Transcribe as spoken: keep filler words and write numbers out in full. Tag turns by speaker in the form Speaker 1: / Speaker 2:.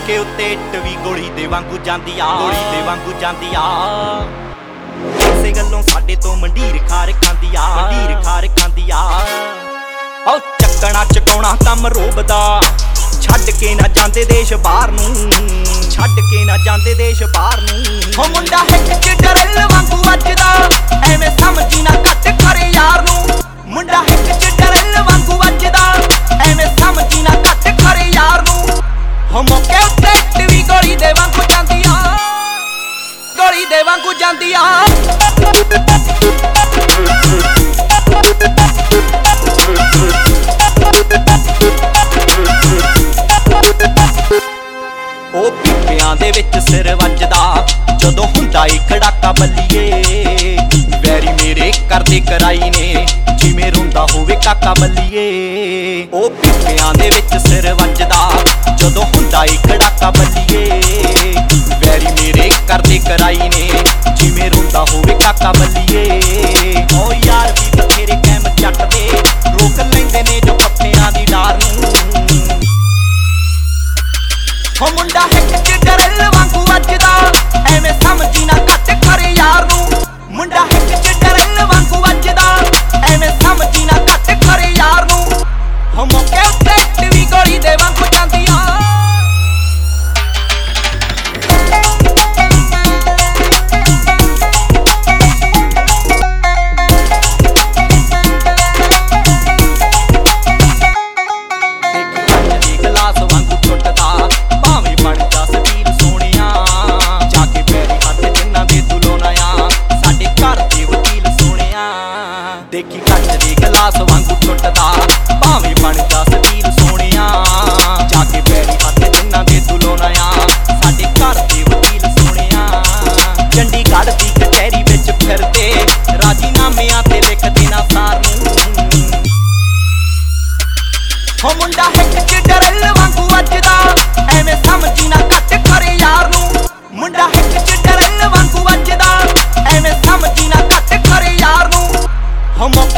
Speaker 1: मौके उत्ते इट भी गोली दे वांगू जांदी आ, गोली दे वांगू जांदी आ। इसे गल्लों साडे तो मंडीर खार खांदी आ, मंडीर खार खांदी आ। ओ चक्कना चकाउणा कम रोबदा, छड्ड के ना जांदे देश बाहर नूं, छड्ड के ना जांदे देश बाहर नूं। हो मुंडा हिट च डरल वांगू वजदा, एवें समझी ना घट करे यार नूं। मुंडा हिट च डरल वांगू वजदा, एवें समझी ना घट करे यार नूं। हो मौके उत्ते इट भी गोली दे वांगू जांदी आ, गोली दे वांगू जांदी आ। ओ पीपियां दे विच सिर वजदा, जदों हुंदा ई खड़ाका बल्लीए। वैरी मेरे करदे कराई ने, जिवें रोंदा होवे काका बल्लीए। ओ पीपियां दे विच सिर वजदा, जदों हुंदा ई खड़ाका बल्लीए। वैरी मेरे करदे कराई ने, जिवें रोंदा होवे काका बल्लीए। ओ यार भी बथेरे कैम जट दे, रोक लैंदे ने जो पप्पियां दी डार नूं। हो मुंडा हिट च डरल वांगू वजदा, एवें समझी ना घट करे यार नूं। मुंडा हिट च डरल वांगू वजदा, एवें समझी ना घट करे यार नूं। हो मौके उत्ते इट भी गोली दे वांगू जांदी आ। देखी कच दे गलास वांगू टुटदा, भावें बन जा सवीर सोहणिया। जाके पैरी हत्थ जिन्हां दे दुलोना आ, साडे घर दे वकील सोहणिया। चंडीगढ़ दी कचहरी विच फिरदे, राजीनामियां ते लिखदे ना सार नूं। हो मुंडा हिट च डरल वांगू वजदा, एवें समझी ना घट करे यार नूं। मुंडा हिट च डरल वांगू वजदा, एवें समझी ना घट करे यार नूं। हो मौके